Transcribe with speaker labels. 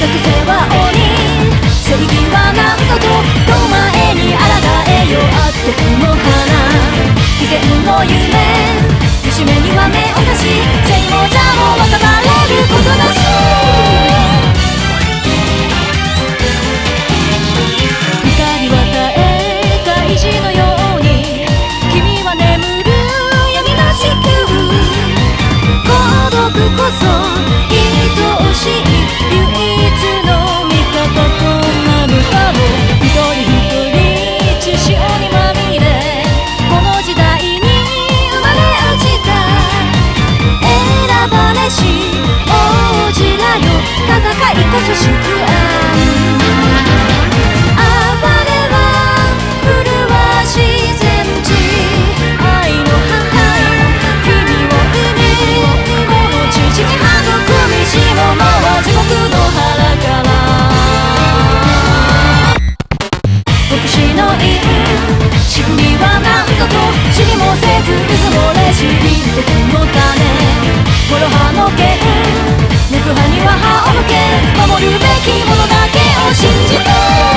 Speaker 1: 性は鬼、正義は何ぞと遠前に抗えよ。あっても花偽善の夢、虫目には目を差し正も邪も分かれることなし。光は絶え大事のように君は眠る闇なし球、孤独こそ愛しい唯一の味方となるかも。一人一人血潮にまみれこの時代に生まれ落ちた選ばれし王子らよ。戦いこそ祝安、仕組みは何ぞと知りもせずうずもれしい敵の種、諸刃の剣、抜く刃には歯を向け守るべきものだけを信じて